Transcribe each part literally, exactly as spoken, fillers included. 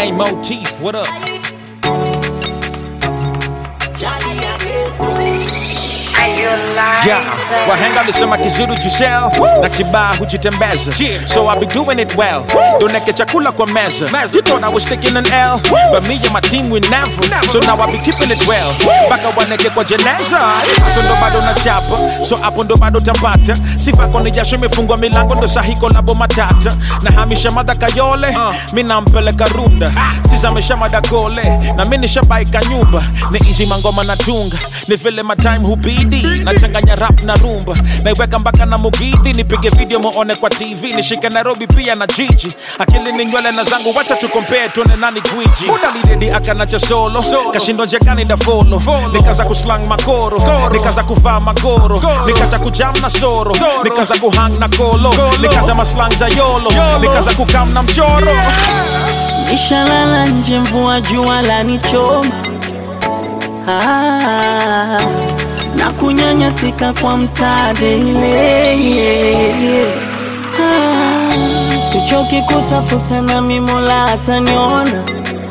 Hey, Motif, what up? Yeah, wahenga lisema kizuru jusel na kibaa hujitembeza. So I be doing it well. Doneke chakula kwa meza. You thought I was taking an L, but me and my team we never. So now I be keeping it well. Baka waneke kwa jeneza. So ndo bado na chapa, so hapo ndo bado tapata. Sifa koni jasho imefungwa milango ndo sahi kolabo matata. Na hamisha mada kayole, mi nampeleka runda. Sisa mesha mada kole, na mi nishabaika nyumba. Ni easy mangoma na tunga, ni vile my time hubidi. Na changanya rap na rumba, naiweka mpaka na mugidi. Nipige video muone kwa T V, nishike Nairobi pia na jiji. Akili ni nywele na zangu, wacha tu compare tuone nani gwiji. Muda lidedi akanacha solo, kashindo njekani da follow. Nikaza kuslang makoro, nikaza kuvaa magoro. Nikaza kujam na soro, nikaza kuhang na kolo. Nikaza maslang za yolo, nikaza kukam na mchoro. Nishalala nje mvua jua lanichoma, ah, na kunyanyasika kwa mtade ile, ah, sichoki kutafuta na Mola ataniona,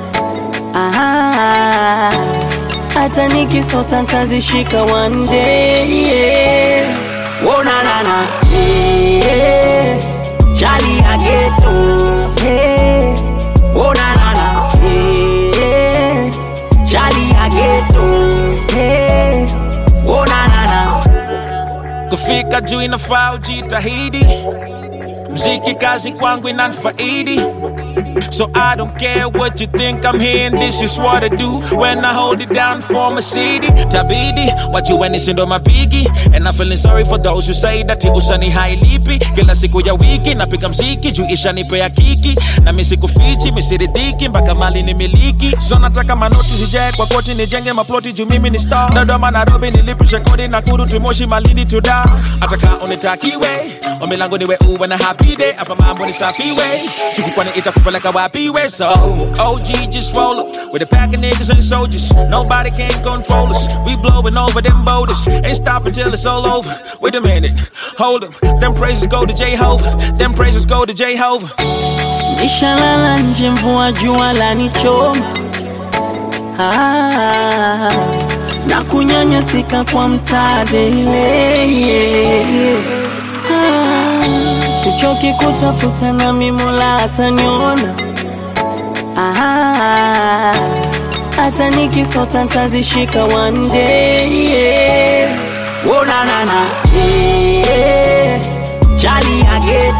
ah, hata nikisota ntazishika one day. Oh na na na, yeah, Charlie ya ghetto, hey. Oh na na na, yeah, Charlie ya ghetto, hey. Oh na na na. Kufika juu inafaa ujitahidi, mziki kazi kwangu inanifaidi. So I don't care what you think I'm hearing, this is what I do when I hold it down for my city. Tabidi, what you when it's into my biggie. And I'm feeling sorry for those who say that usani hailipi. Kila siku ya wiki, napiga mziki, juu ishanipe ya kiki. Na mi siku fichi, mi siridhiki, mpaka mali ni miliki. So nataka manoti zijae kwa koti, nijenge maploti, juu mimi ni star. Dodoma Nairobi nilipisha kodi, Nakuru to Moshi Malindi to da. Ataka unitakiwe, omilango niwe uwe na happy day. Apa mambo ni safi way, chuki kwani itakupeleka wapi we. So O G just roll up with a pack of niggas and soldiers. Nobody can control us, we blowing over them boulders. Ain't stopping till it's all over. Wait a minute, hold up. Them praises go to Jehovah, them praises go to Jehovah. Nishalala nje mvua jua lanichoma, ah, na kunyanyasika kwa mtade ile, ah, sichoki kutafuta na Mola ataniona, ah, hata nikisota ntazishika one day. Oh na na na, yeah, Charlie ya ghetto.